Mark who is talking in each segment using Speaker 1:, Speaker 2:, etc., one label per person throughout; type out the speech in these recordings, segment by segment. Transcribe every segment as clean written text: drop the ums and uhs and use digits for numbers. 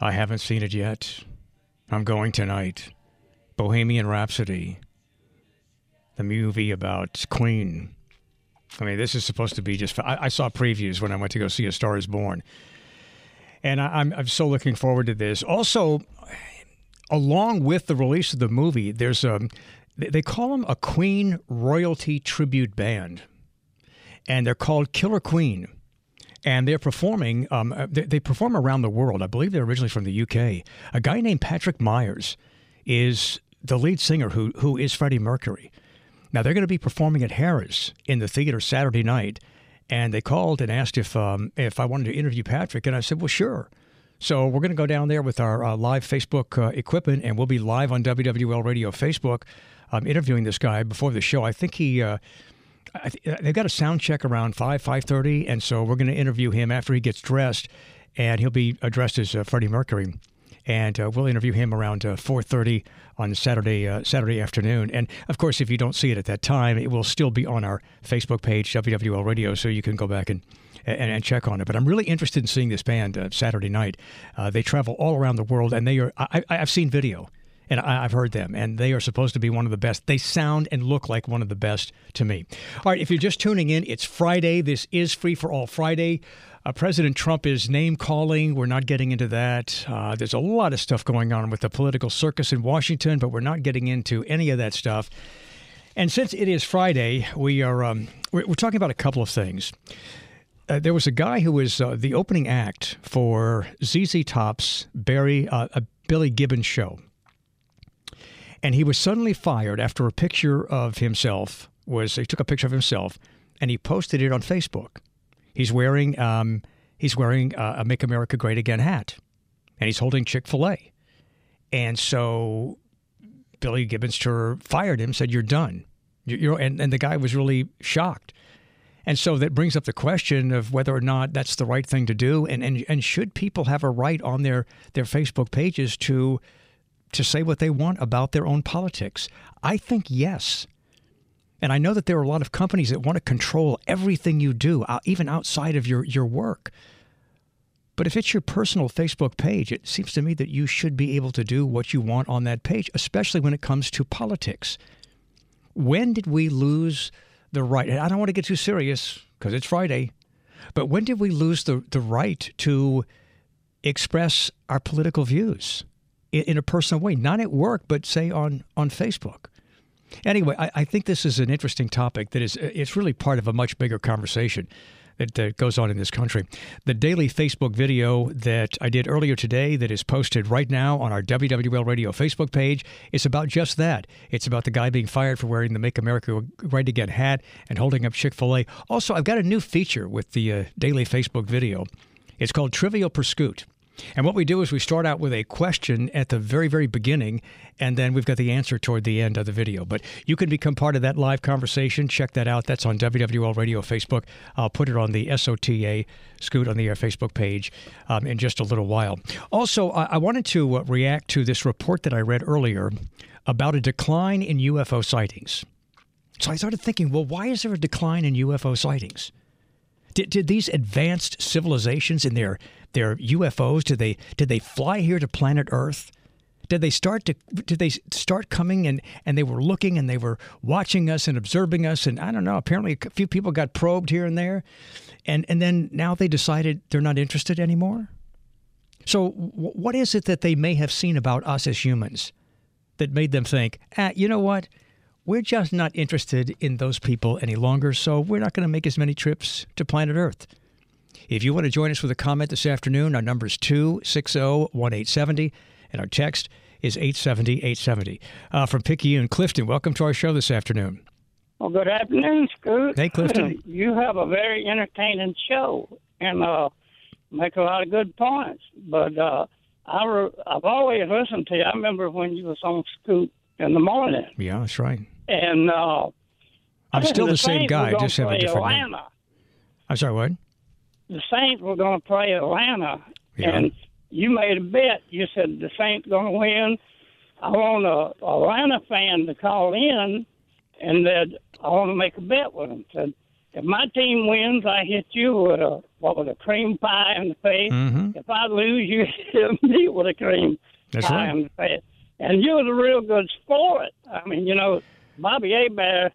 Speaker 1: I haven't seen it yet. I'm going tonight. Bohemian Rhapsody, the movie about Queen. I mean, this is supposed to be just... I saw previews when I went to go see A Star is Born. And I'm so looking forward to this. Also, along with the release of the movie, there's they call them a Queen royalty tribute band. And they're called Killer Queen. And they're performing, they perform around the world. I believe they're originally from the UK. A guy named Patrick Myers is the lead singer who is Freddie Mercury. Now, they're going to be performing at Harrah's in the theater Saturday night. And they called and asked if I wanted to interview Patrick. And I said, well, sure. So we're going to go down there with our live Facebook equipment, and we'll be live on WWL Radio Facebook interviewing this guy before the show. I think they've got a sound check around 5:30, and so we're going to interview him after he gets dressed, and he'll be dressed as Freddie Mercury. And we'll interview him around 4:30 on Saturday afternoon. And, of course, if you don't see it at that time, it will still be on our Facebook page, WWL Radio, so you can go back and check on it. But I'm really interested in seeing this band Saturday night. They travel all around the world, and they are. I've seen video, and I've heard them, and they are supposed to be one of the best. They sound and look like one of the best to me. All right, if you're just tuning in, it's Friday. This is Free for All Friday. President Trump is name-calling. We're not getting into that. There's a lot of stuff going on with the political circus in Washington, but we're not getting into any of that stuff. And since it is Friday, we're talking about a couple of things. There was a guy who was the opening act for ZZ Top's Billy Gibbons show. And he was suddenly fired after a picture of himself he took a picture of himself and he posted it on Facebook. He's wearing a Make America Great Again hat, and he's holding Chick-fil-A. And so Billy Gibbons fired him, said, "You're done." And the guy was really shocked. And so that brings up the question of whether or not that's the right thing to do, and should people have a right on their Facebook pages to say what they want about their own politics? I think yes. And I know that there are a lot of companies that want to control everything you do, even outside of your work. But if it's your personal Facebook page, it seems to me that you should be able to do what you want on that page, especially when it comes to politics. When did we lose the right? And I don't want to get too serious because it's Friday, but when did we lose the right to express our political views in a personal way? Not at work, but say on Facebook. Anyway, I think this is an interesting topic that it's really part of a much bigger conversation that goes on in this country. The daily Facebook video that I did earlier today that is posted right now on our WWL Radio Facebook page is about just that. It's about the guy being fired for wearing the Make America Great Again hat and holding up Chick-fil-A. Also, I've got a new feature with the daily Facebook video. It's called Trivial Pursuit. And what we do is we start out with a question at the very, very beginning, and then we've got the answer toward the end of the video. But you can become part of that live conversation. Check that out. That's on WWL Radio Facebook. I'll put it on the SOTA Scoot on the Air Facebook page in just a little while. Also, I wanted to react to this report that I read earlier about a decline in UFO sightings. So I started thinking, well, why is there a decline in UFO sightings? Did these advanced civilizations in their UFOs, did they fly here to planet Earth? Did they start coming and they were looking and they were watching us and observing us? And I don't know, apparently a few people got probed here and there. And then now they decided they're not interested anymore? So what is it that they may have seen about us as humans that made them think, you know what? We're just not interested in those people any longer, so we're not going to make as many trips to planet Earth. If you want to join us with a comment this afternoon, our number is 260-1870, and our text is 870-870. From Picayune, Clifton, welcome to our show this afternoon.
Speaker 2: Well, good afternoon, Scoot.
Speaker 1: Hey, Clifton.
Speaker 2: You have a very entertaining show and make a lot of good points. But I've always listened to you. I remember when you was on Scoot in the morning.
Speaker 1: Yeah, that's right.
Speaker 2: And
Speaker 1: I'm still the same guy, just have a different name. I'm sorry, what?
Speaker 2: The Saints were going to play Atlanta,
Speaker 1: yeah.
Speaker 2: And you made a bet. You said the Saints going to win. I want a Atlanta fan to call in, and that I want to make a bet with them. Said if my team wins, I hit you with a cream pie in the face.
Speaker 1: Mm-hmm.
Speaker 2: If I lose, you hit me with a cream
Speaker 1: That's
Speaker 2: pie
Speaker 1: right.
Speaker 2: in the face. And you was a real good sport. I mean, Bobby Hebert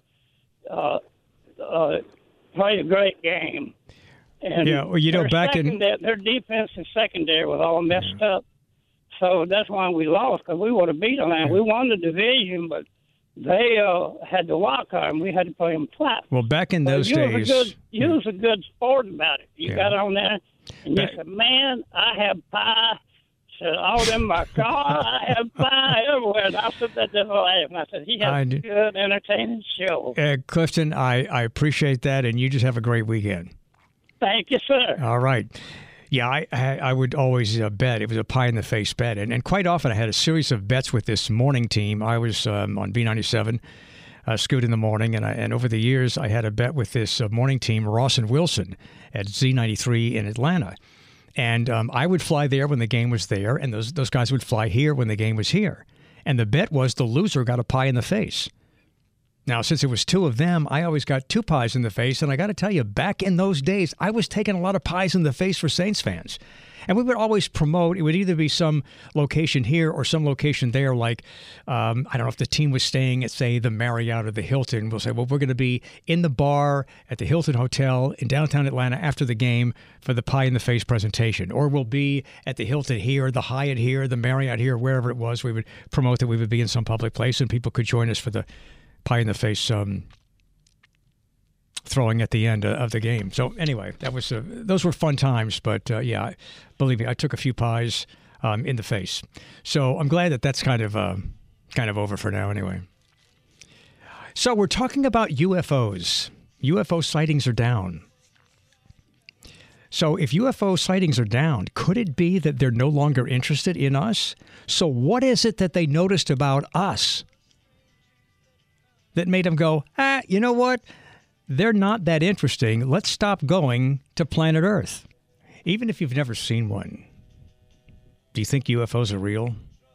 Speaker 2: played a great game. And
Speaker 1: Yeah, well, back in...
Speaker 2: their defensive secondary was all messed up. So that's why we lost, because we would have beat them. And we won the division, but they had the wild card, and we had to play them flat.
Speaker 1: Well, back in those days...
Speaker 2: You was a good sport about it. You got on there, and you said, man, I have pie. Said, all them in my car, I have pie everywhere. And I said that just laugh. And I said, he has a good, entertaining show.
Speaker 1: Clifton, I appreciate that, and you just have a great weekend.
Speaker 2: Thank you, sir.
Speaker 1: All right. Yeah, I would always bet. It was a pie-in-the-face bet. And quite often I had a series of bets with this morning team. I was on B97, Scoot in the morning, and over the years I had a bet with this morning team, Ross and Wilson, at Z93 in Atlanta. And I would fly there when the game was there, and those guys would fly here when the game was here. And the bet was the loser got a pie in the face. Now, since it was two of them, I always got two pies in the face. And I got to tell you, back in those days, I was taking a lot of pies in the face for Saints fans. And we would always promote, it would either be some location here or some location there, like, I don't know if the team was staying at, say, the Marriott or the Hilton. We'll say, well, we're going to be in the bar at the Hilton Hotel in downtown Atlanta after the game for the pie in the face presentation. Or we'll be at the Hilton here, the Hyatt here, the Marriott here, wherever it was. We would promote that we would be in some public place and people could join us for the pie in the face throwing at the end of the game. So anyway, that was those were fun times. But yeah, believe me, I took a few pies in the face. So I'm glad that that's kind of over for now. Anyway, so we're talking about UFOs. UFO sightings are down. So if UFO sightings are down, could it be that they're no longer interested in us? So what is it that they noticed about us that made them go, you know what? They're not that interesting. Let's stop going to planet Earth. Even if you've never seen one, do you think UFOs are real?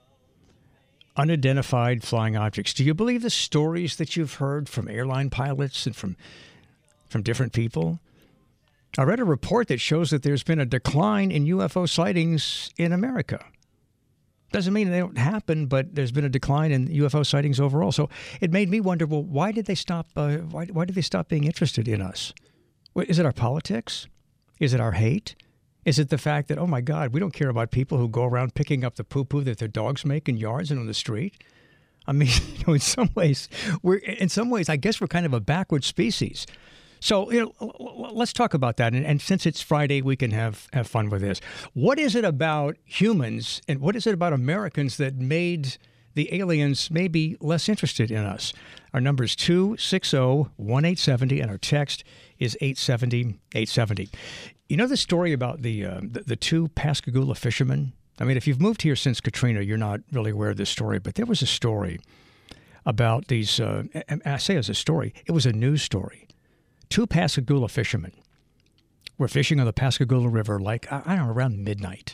Speaker 1: Unidentified flying objects. Do you believe the stories that you've heard from airline pilots and from different people? I read a report that shows that there's been a decline in UFO sightings in America. Doesn't mean they don't happen, but there's been a decline in UFO sightings overall. So it made me wonder, well, why did they stop? Why did they stop being interested in us? Is it our politics? Is it our hate? Is it the fact that, oh my God, we don't care about people who go around picking up the poo-poo that their dogs make in yards and on the street? I mean, in some ways, I guess we're kind of a backward species. So let's talk about that. And since it's Friday, we can have fun with this. What is it about humans and what is it about Americans that made the aliens maybe less interested in us? Our number is 260-1870, and our text is 870-870. You know the story about the two Pascagoula fishermen? I mean, if you've moved here since Katrina, you're not really aware of this story, but there was a story about these, and I say it was a story, it was a news story. Two Pascagoula fishermen were fishing on the Pascagoula River like, I don't know, around midnight.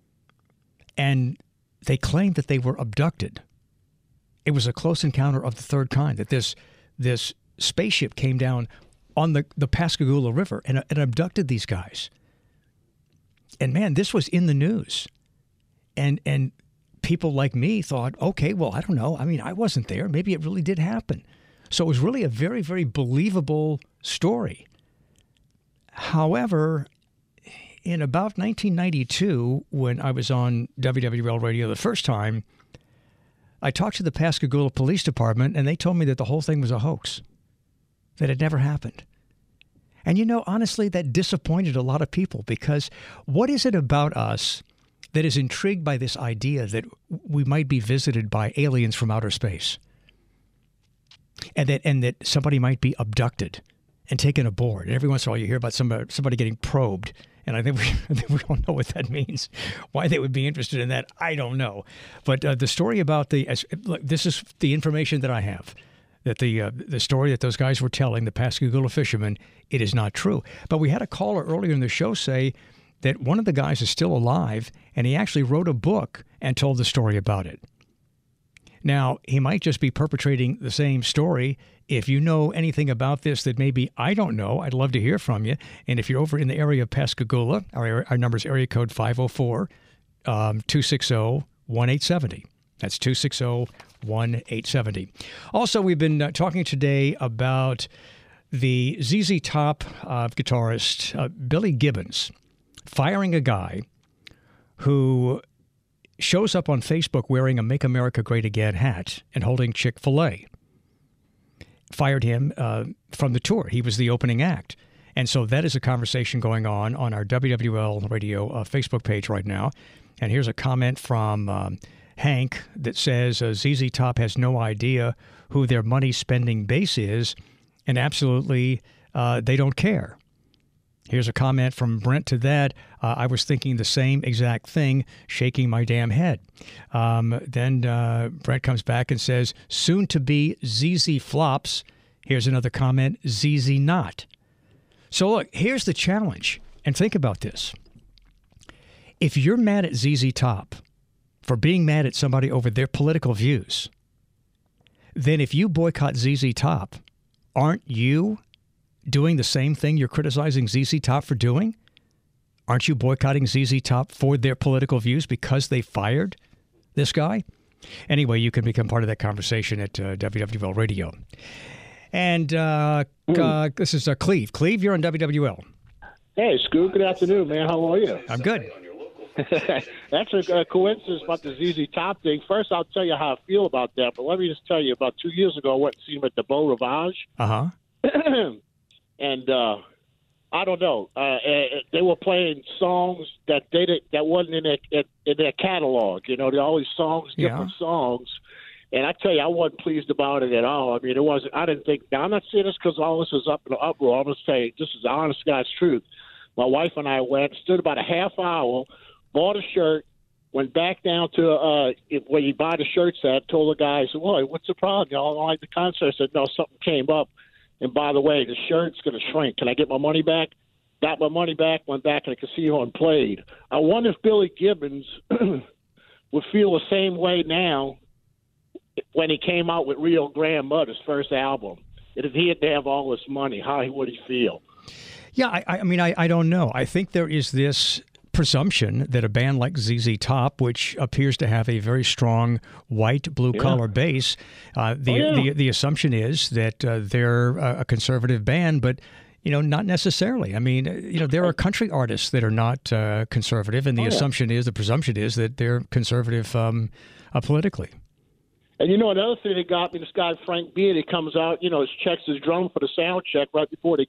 Speaker 1: And they claimed that they were abducted. It was a close encounter of the third kind, that this spaceship came down on the Pascagoula River and abducted these guys. And man, this was in the news. And people like me thought, okay, well, I don't know. I mean, I wasn't there. Maybe it really did happen. So it was really a very, very believable story. However, in about 1992, when I was on WWL radio the first time, I talked to the Pascagoula Police Department, and they told me that the whole thing was a hoax, that it never happened. And, you know, honestly, that disappointed a lot of people, because what is it about us that is intrigued by this idea that we might be visited by aliens from outer space? And that somebody might be abducted and taken aboard. And every once in a while you hear about somebody getting probed. And I think we don't know what that means. Why they would be interested in that, I don't know. But the story about this is the information that I have, that the story that those guys were telling, the Pascagoula fishermen, it is not true. But we had a caller earlier in the show say that one of the guys is still alive, and he actually wrote a book and told the story about it. Now, he might just be perpetrating the same story. If you know anything about this that maybe I don't know, I'd love to hear from you. And if you're over in the area of Pascagoula, our number is area code 504-260-1870. That's 260-1870. Also, we've been talking today about the ZZ Top guitarist Billy Gibbons firing a guy who shows up on Facebook wearing a Make America Great Again hat and holding Chick-fil-A. Fired him from the tour. He was the opening act. And so that is a conversation going on our WWL radio Facebook page right now. And here's a comment from Hank that says ZZ Top has no idea who their money spending base is, and absolutely they don't care. Here's a comment from Brent to that. I was thinking the same exact thing, shaking my damn head. Then Brent comes back and says, soon to be ZZ flops. Here's another comment, ZZ not. So look, here's the challenge. And think about this. If you're mad at ZZ Top for being mad at somebody over their political views, then if you boycott ZZ Top, aren't you doing the same thing you're criticizing ZZ Top for doing? Aren't you boycotting ZZ Top for their political views because they fired this guy? Anyway, you can become part of that conversation at WWL Radio. And this is Cleve. Cleve, you're on WWL.
Speaker 3: Hey, Scoot. Good afternoon, man. How are you?
Speaker 1: I'm good.
Speaker 3: That's a coincidence about the ZZ Top thing. First, I'll tell you how I feel about that. But let me just tell you, about 2 years ago, I went to see him at the Beau Rivage.
Speaker 1: Uh-huh.
Speaker 3: And I don't know. They were playing songs that wasn't in their catalog. You know, there are always songs, different songs. And I tell you, I wasn't pleased about it at all. I mean, it wasn't. I didn't think. Now, I'm not saying this because all this is up in the uproar. I'm going to say this is the honest God's truth. My wife and I went, stood about a half hour, bought a shirt, went back down to where you buy the shirts at, told the guy, I said, "Boy, what's the problem? Y'all don't like the concert?" I said, "No, something came up. And by the way, the shirt's going to shrink. Can I get my money back?" Got my money back, went back to the casino and played. I wonder if Billy Gibbons would feel the same way now when he came out with Rio Grande Mud, his first album. And if he had to have all this money, how would he feel?
Speaker 1: Yeah, I mean, I don't know. I think there is this presumption that a band like ZZ Top, which appears to have a very strong white blue-collar base, the assumption is that they're a conservative band, but not necessarily. I mean, there are country artists that are not conservative, and the presumption is that they're conservative politically.
Speaker 3: And another thing that got me, this guy Frank Beard, he comes out, checks his drum for the sound check right before they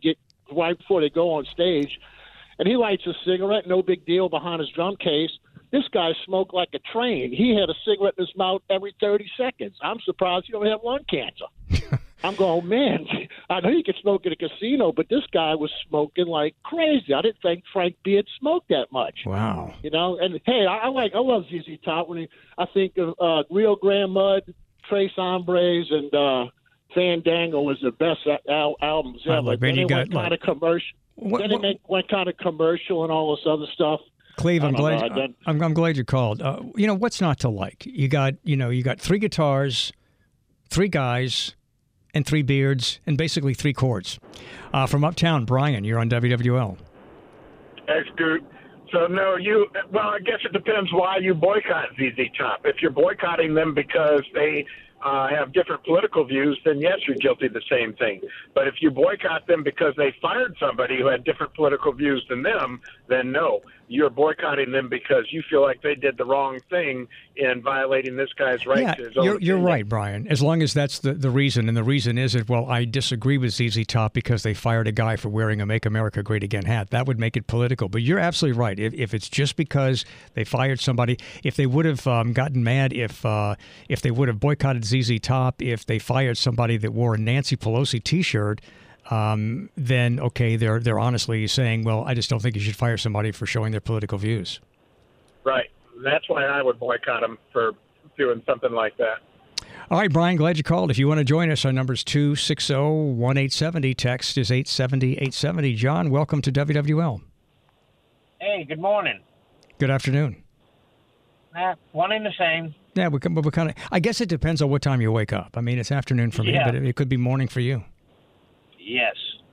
Speaker 3: go on stage. And he lights a cigarette, no big deal, behind his drum case. This guy smoked like a train. He had a cigarette in his mouth every 30 seconds. I'm surprised he don't have lung cancer. I'm going, man, I know you can smoke at a casino, but this guy was smoking like crazy. I didn't think Frank Beard smoked that much.
Speaker 1: Wow.
Speaker 3: And hey, I love ZZ Top. I think of Rio Grande Mud, Tres Hombres, and Fandango was the best albums ever.
Speaker 1: Look, man,
Speaker 3: then they went kind of commercial. Then they went kind of commercial and all this other stuff.
Speaker 1: Cleve, I'm glad you called. What's not to like? You got three guitars, three guys, and three beards, and basically three chords. From Uptown, Brian, you're on WWL.
Speaker 4: That's good. So, I guess it depends why you boycott ZZ Top. If you're boycotting them because they have different political views, then yes, you're guilty of the same thing. But if you boycott them because they fired somebody who had different political views than them, then no, you're boycotting them because you feel like they did the wrong thing in violating this guy's right to his own
Speaker 1: you're right, Brian, as long as that's the reason. And the reason is that, I disagree with ZZ Top because they fired a guy for wearing a Make America Great Again hat. That would make it political. But you're absolutely right. If it's just because they fired somebody, if they would have gotten mad, if they would have boycotted ZZ Top, if they fired somebody that wore a Nancy Pelosi T-shirt, then okay, they're honestly saying, well, I just don't think you should fire somebody for showing their political views.
Speaker 4: Right. That's why I would boycott them for doing something like that.
Speaker 1: All right, Brian, glad you called. If you want to join us, our number is 260-1870. Text is 870-870. John, welcome to WWL.
Speaker 5: Hey, good morning.
Speaker 1: Good afternoon.
Speaker 5: One and the same.
Speaker 1: Yeah, we're kind of. I guess it depends on what time you wake up. I mean, it's afternoon for me, but it could be morning for you.
Speaker 5: Yes.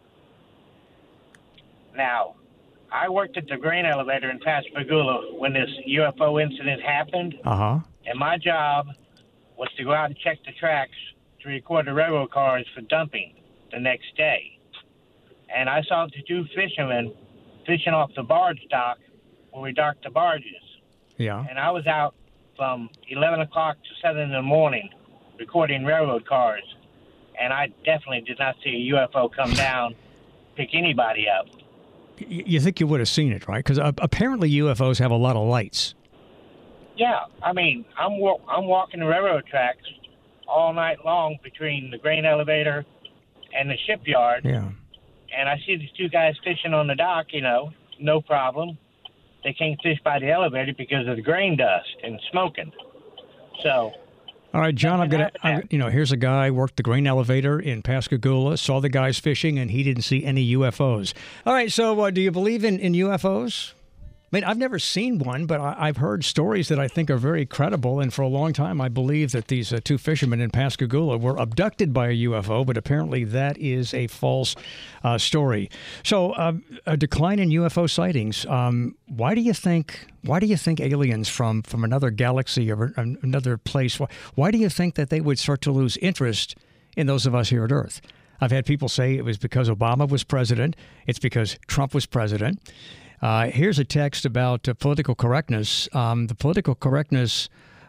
Speaker 5: Now, I worked at the grain elevator in Pascagoula when this UFO incident happened. And my job was to go out and check the tracks to record the railroad cars for dumping the next day. And I saw the two fishermen fishing off the barge dock where we docked the barges.
Speaker 1: Yeah.
Speaker 5: And I was out from 11 o'clock to 7 in the morning recording railroad cars. And I definitely did not see a UFO come down, pick anybody up.
Speaker 1: You think you would have seen it, right? Because apparently UFOs have a lot of lights.
Speaker 5: Yeah, I mean, I'm walking the railroad tracks all night long between the grain elevator and the shipyard.
Speaker 1: Yeah.
Speaker 5: And I see these two guys fishing on the dock, no problem. They can't fish by the elevator because of the grain dust and smoking. So...
Speaker 1: All right, John, here's a guy worked the grain elevator in Pascagoula, saw the guys fishing, and he didn't see any UFOs. All right, so do you believe in UFOs? I mean, I've never seen one, but I've heard stories that I think are very credible, and for a long time I believe that these two fishermen in Pascagoula were abducted by a UFO, but apparently that is a false story. So a decline in UFO sightings. Why do you think aliens from another galaxy or another place, why do you think that they would start to lose interest in those of us here at Earth? I've had people say it was because Obama was president. It's because Trump was president. Here's a text about political correctness. The political correctness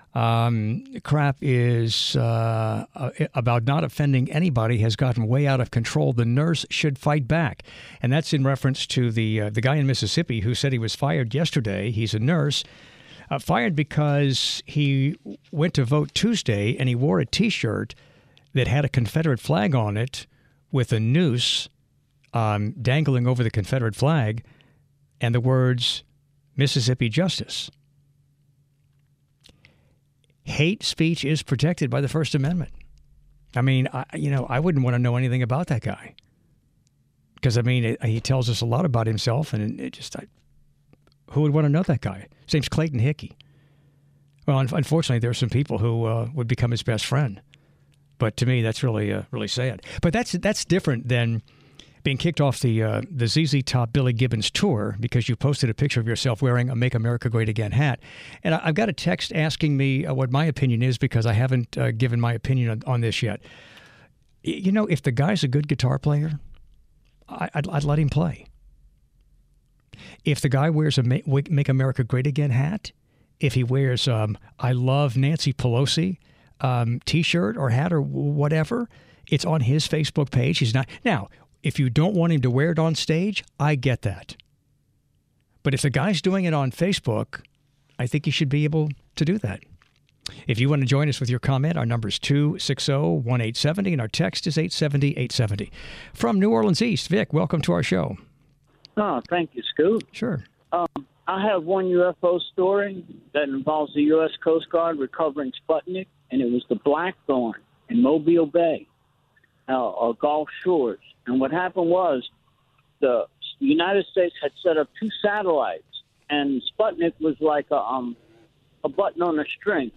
Speaker 1: crap is about not offending anybody has gotten way out of control. The nurse should fight back. And that's in reference to the guy in Mississippi who said he was fired yesterday. He's a nurse. Fired because he went to vote Tuesday and he wore a T-shirt that had a Confederate flag on it with a noose dangling over the Confederate flag and the words, Mississippi Justice. Hate speech is protected by the First Amendment. I mean, I wouldn't want to know anything about that guy. Because, I mean, he tells us a lot about himself, and who would want to know that guy? His name's Clayton Hickey. Well, unfortunately, there are some people who would become his best friend. But to me, that's really sad. But that's different than being kicked off the ZZ Top Billy Gibbons tour because you posted a picture of yourself wearing a Make America Great Again hat. And I've got a text asking me what my opinion is because I haven't given my opinion on this yet. If the guy's a good guitar player, I'd let him play. If the guy wears a Make America Great Again hat, if he wears I Love Nancy Pelosi T-shirt or hat or whatever, it's on his Facebook page. He's not... Now, if you don't want him to wear it on stage, I get that. But if the guy's doing it on Facebook, I think he should be able to do that. If you want to join us with your comment, our number is 260-1870, and our text is 870-870. From New Orleans East, Vic, welcome to our show.
Speaker 6: Oh, thank you, Scoop.
Speaker 1: Sure.
Speaker 6: I have one UFO story that involves the U.S. Coast Guard recovering Sputnik, and it was the Blackthorn in Mobile Bay, Gulf Shores. And what happened was the United States had set up 2 satellites, and Sputnik was like a button on a string,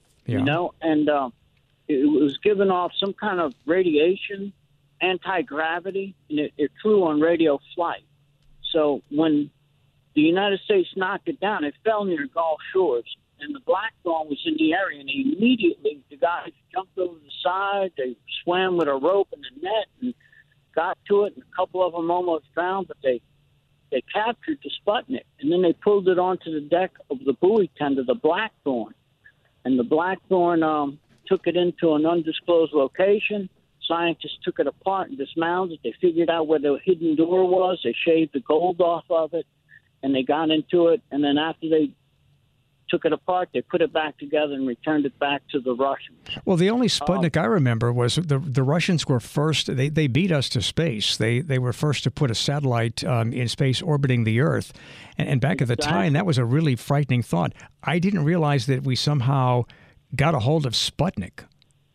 Speaker 6: and it was giving off some kind of radiation, anti-gravity, and it flew on radio flight. So when the United States knocked it down, it fell near Gulf Shores, and the Blackthorn was in the area, and immediately the guys jumped over the side, they swam with a rope and a net, and got to it, and a couple of them almost drowned, but they captured the Sputnik, and then they pulled it onto the deck of the buoy tender, the Blackthorn. And the Blackthorn took it into an undisclosed location. Scientists took it apart and dismounted. They figured out where the hidden door was. They shaved the gold off of it, and they got into it. And then after they took it apart, they put it back together and returned it back to the Russians.
Speaker 1: Well, the only Sputnik I remember was the Russians were first. They beat us to space. They were first to put a satellite in space orbiting the Earth. And back at the time, that was a really frightening thought. I didn't realize that we somehow got a hold of Sputnik.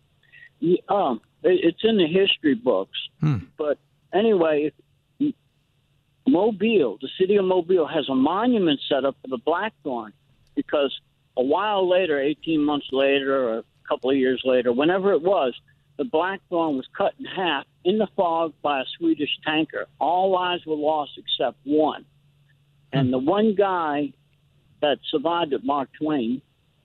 Speaker 6: Yeah, it's in the history books. But anyway, Mobile, the city of Mobile, has a monument set up for the Blackthorn, because a while later, 18 months later or a couple of years later, whenever it was, the Blackthorn was cut in half in the fog by a Swedish tanker. All lives were lost except one. And the one guy that survived it, Mark Twining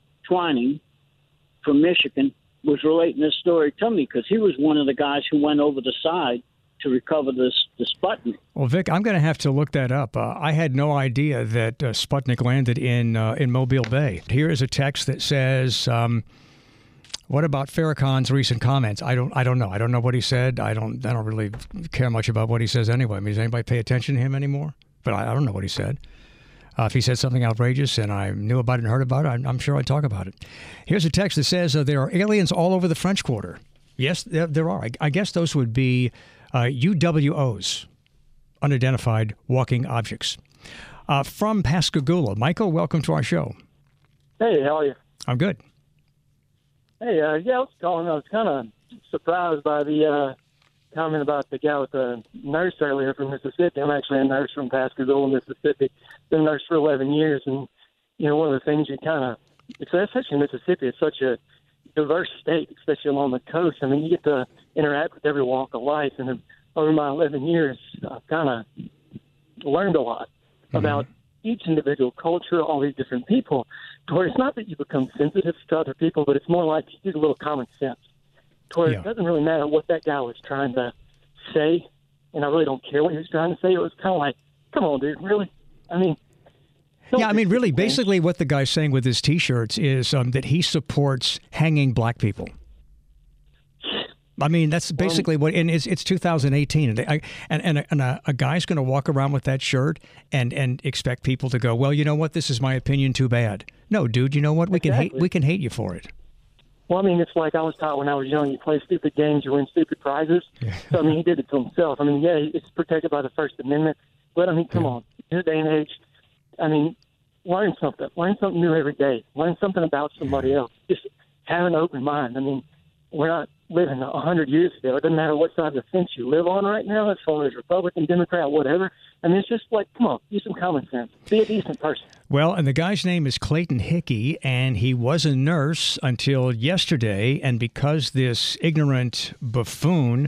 Speaker 6: from Michigan, was relating this story to me because he was one of the guys who went over the side to recover the Sputnik.
Speaker 1: Well, Vic, I'm going to have to look that up. I had no idea that Sputnik landed in Mobile Bay. Here is a text that says, "What about Farrakhan's recent comments?" I don't know. I don't know what he said. I don't really care much about what he says anyway. I mean, does anybody pay attention to him anymore? But I don't know what he said. If he said something outrageous and I knew about it and heard about it, I'm sure I'd talk about it. Here's a text that says there are aliens all over the French Quarter. Yes, there are. I guess those would be UWOs, unidentified walking objects. From Pascagoula, Michael, welcome to our show.
Speaker 7: Hey, how are you?
Speaker 1: I'm good.
Speaker 7: Hey, I was calling. I was kind of surprised by the comment about the guy with the nurse earlier from Mississippi. I'm actually a nurse from Pascagoula, Mississippi. Been a nurse for 11 years, and one of the things you kind of, especially Mississippi, it's such a diverse state, especially along the coast. I mean, you get to interact with every walk of life, and over my 11 years, I've kind of learned a lot about each individual culture, all these different people, to where it's not that you become sensitive to other people, but it's more like you use a little common sense, to where it doesn't really matter what that guy was trying to say, and I really don't care what he was trying to say. It was kind of like, come on, dude, really? I mean,
Speaker 1: really, basically what the guy's saying with his T-shirts is that he supports hanging black people. I mean, that's basically what, and it's 2018, and a guy's going to walk around with that shirt and expect people to go, well, you know what, this is my opinion, too bad. No, dude, you know what, we can hate you for it.
Speaker 7: Well, I mean, it's like I was taught when I was young, you play stupid games, you win stupid prizes. So, I mean, he did it to himself. I mean, yeah, it's protected by the First Amendment, but, I mean, come on, in this day and age, I mean, learn something new every day, learn something about somebody else, just have an open mind. I mean, we're not living 100 years ago. It doesn't matter what side of the fence you live on right now, as far as Republican, Democrat, whatever. I mean, it's just like, come on, use some common sense. Be a decent person.
Speaker 1: Well, and the guy's name is Clayton Hickey, and he was a nurse until yesterday. And because this ignorant buffoon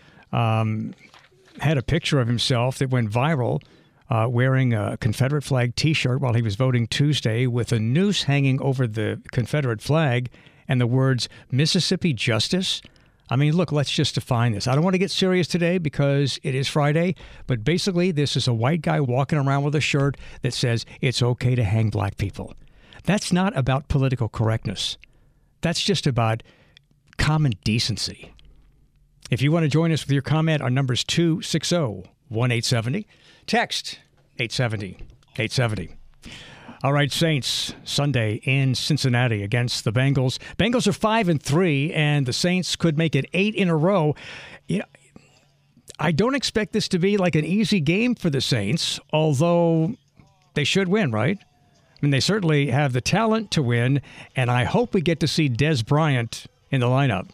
Speaker 1: had a picture of himself that went viral, wearing a Confederate flag T-shirt while he was voting Tuesday with a noose hanging over the Confederate flag and the words Mississippi Justice. I mean, look, let's just define this. I don't want to get serious today because it is Friday, but basically this is a white guy walking around with a shirt that says it's okay to hang black people. That's not about political correctness. That's just about common decency. If you want to join us with your comment, our number is 260-1870. Text 870-870. All right, Saints, Sunday in Cincinnati against the Bengals. Bengals are 5-3, and the Saints could make it 8 in a row. I don't expect this to be like an easy game for the Saints, although they should win, right? I mean, they certainly have the talent to win, and I hope we get to see Dez Bryant in the lineup.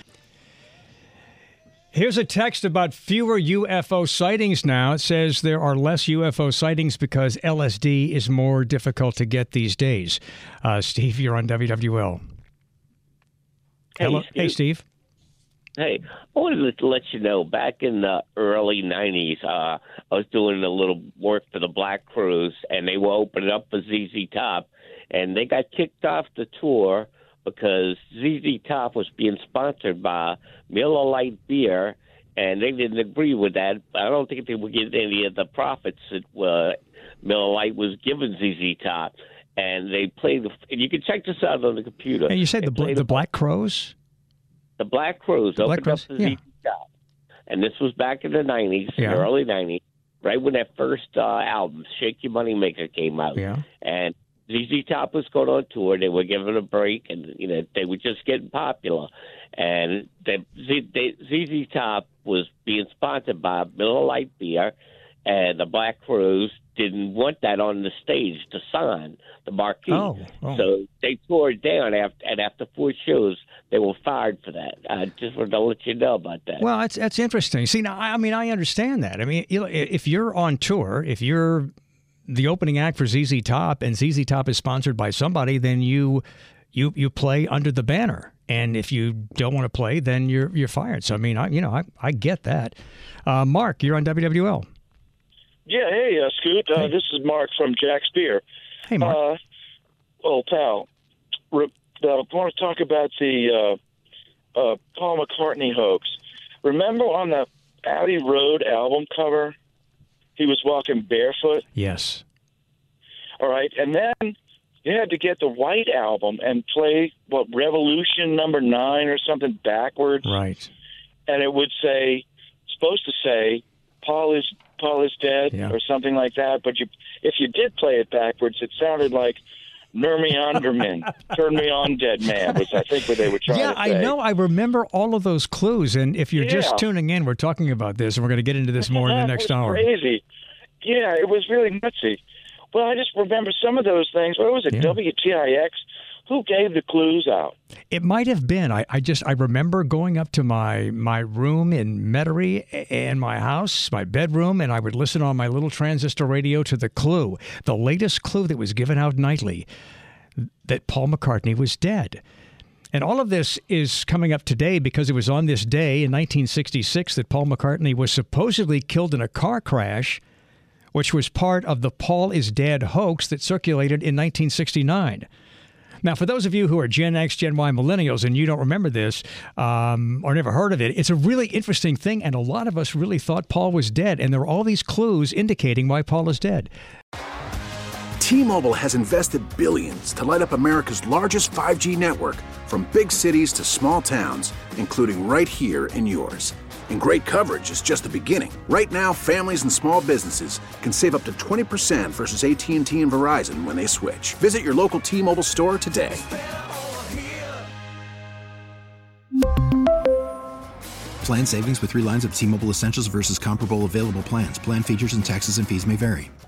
Speaker 1: Here's a text about fewer UFO sightings now. It says there are less UFO sightings because LSD is more difficult to get these days. Steve, you're on WWL. Hello. Hey, Steve.
Speaker 8: Hey, I wanted to let you know, back in the early 90s, I was doing a little work for the Black Crowes, and they were opening up for ZZ Top, and they got kicked off the tour because ZZ Top was being sponsored by Miller Lite beer, and they didn't agree with that. I don't think they would get any of the profits that Miller Lite was giving ZZ Top. And they played, and you can check this out on the computer.
Speaker 1: And you said the Black Crowes?
Speaker 8: The Black Crowes opened up the ZZ Top. And this was back in the 90s, the early 90s, right when that first album, Shake Your Money Maker, came out.
Speaker 1: Yeah.
Speaker 8: And ZZ Top was going on tour. They were giving a break, and they were just getting popular. And ZZ Top was being sponsored by Miller Lite beer, and the Black Crowes didn't want that on the stage to sign the marquee. So they tore it down, and after 4 shows, they were fired for that. I just wanted to let you know about that.
Speaker 1: Well, that's interesting. See, now, I mean, I understand that. I mean, if you're on tour, if you're the opening act for ZZ Top, and ZZ Top is sponsored by somebody, then you play under the banner. And if you don't want to play, then you're fired. So I mean, I get that. Mark, you're on WWL.
Speaker 9: Yeah, hey, Scoot.
Speaker 1: Hey.
Speaker 9: This is Mark from Jack's Beer.
Speaker 1: Hey, Mark.
Speaker 9: Old pal. I want to talk about the Paul McCartney hoax. Remember on the Abbey Road album cover, he was walking barefoot?
Speaker 1: Yes.
Speaker 9: All right, and then you had to get the White Album and play, Revolution number 9 or something backwards.
Speaker 1: Right.
Speaker 9: And it would supposed to say, Paul is dead, or something like that. But if you did play it backwards, it sounded like Nermi Underman, Turn Me On, Dead Man, was I think what they were trying to say.
Speaker 1: Yeah, I know. I remember all of those clues. And if you're just tuning in, we're talking about this, and we're going to get into this more in the next hour.
Speaker 9: Crazy. Yeah, it was really nutsy. Well, I just remember some of those things. What was it, WTIX? Who gave the clues out?
Speaker 1: It might have been. I remember going up to my room in Metairie and my house, my bedroom, and I would listen on my little transistor radio to the clue, the latest clue that was given out nightly, that Paul McCartney was dead. And all of this is coming up today because it was on this day in 1966 that Paul McCartney was supposedly killed in a car crash, which was part of the Paul is Dead hoax that circulated in 1969. Now, for those of you who are Gen X, Gen Y millennials, and you don't remember this or never heard of it, it's a really interesting thing, and a lot of us really thought Paul was dead, and there are all these clues indicating why Paul is dead.
Speaker 10: T-Mobile has invested billions to light up America's largest 5G network, from big cities to small towns, including right here in yours. And great coverage is just the beginning. Right now, families and small businesses can save up to 20% versus AT&T and Verizon when they switch. Visit your local T-Mobile store today.
Speaker 11: Plan savings with 3 lines of T-Mobile Essentials versus comparable available plans. Plan features and taxes and fees may vary.